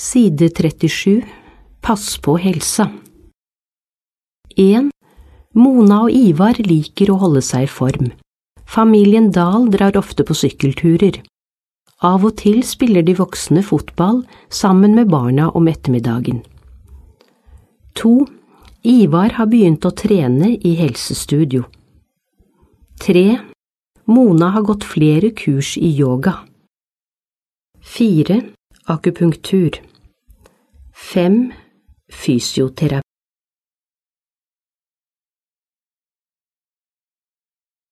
Side 37. Pass på helsa. 1. Mona og Ivar liker å holde seg i form. Familien Dahl drar ofte på sykkelturer. Av og til spiller de voksne fotball sammen med barna om ettermiddagen. 2. Ivar har begynt å trene i helsestudio. 3. Mona har gått flere kurs i yoga. 4. Akupunktur. 5. Fysioterapi.